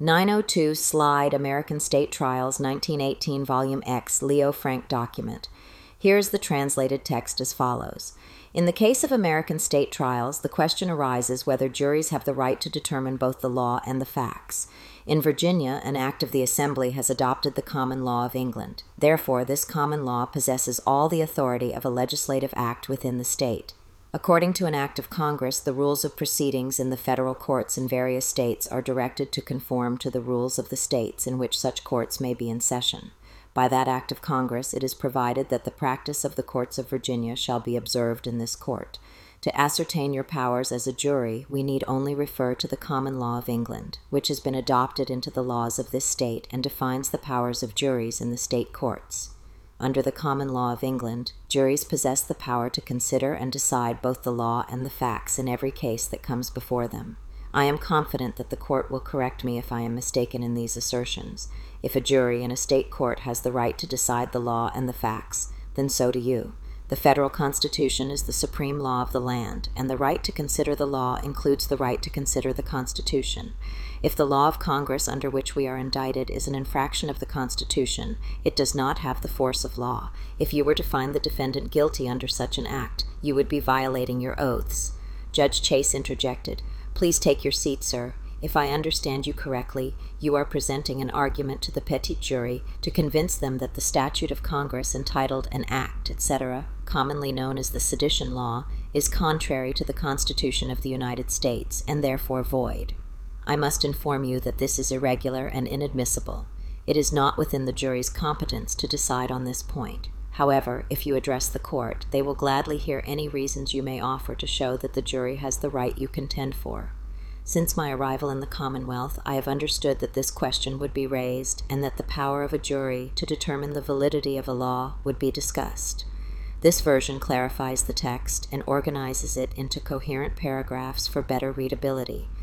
902 Slide American State Trials 1918 Volume X Leo Frank document. Here is the translated text as follows. In the case of American state trials, the question arises whether juries have the right to determine both the law and the facts. In Virginia, an act of the Assembly has adopted the common law of England. Therefore, this common law possesses all the authority of a legislative act within the state. According to an act of Congress, the rules of proceedings in the federal courts in various states are directed to conform to the rules of the states in which such courts may be in session. By that act of Congress, it is provided that the practice of the courts of Virginia shall be observed in this court. To ascertain your powers as a jury, we need only refer to the common law of England, which has been adopted into the laws of this state and defines the powers of juries in the state courts. Under the common law of England, juries possess the power to consider and decide both the law and the facts in every case that comes before them. I am confident that the court will correct me if I am mistaken in these assertions. If a jury in a state court has the right to decide the law and the facts, then so do you. The federal Constitution is the supreme law of the land, and the right to consider the law includes the right to consider the Constitution. If the law of Congress under which we are indicted is an infraction of the Constitution, it does not have the force of law. If you were to find the defendant guilty under such an act, you would be violating your oaths. Judge Chase interjected, "Please take your seat, sir. If I understand you correctly, you are presenting an argument to the petit jury to convince them that the statute of Congress entitled an act, etc., commonly known as the sedition law, is contrary to the Constitution of the United States and therefore void. I must inform you that this is irregular and inadmissible. It is not within the jury's competence to decide on this point. However, if you address the court, they will gladly hear any reasons you may offer to show that the jury has the right you contend for. Since my arrival in the Commonwealth, I have understood that this question would be raised and that the power of a jury to determine the validity of a law would be discussed. This version clarifies the text and organizes it into coherent paragraphs for better readability.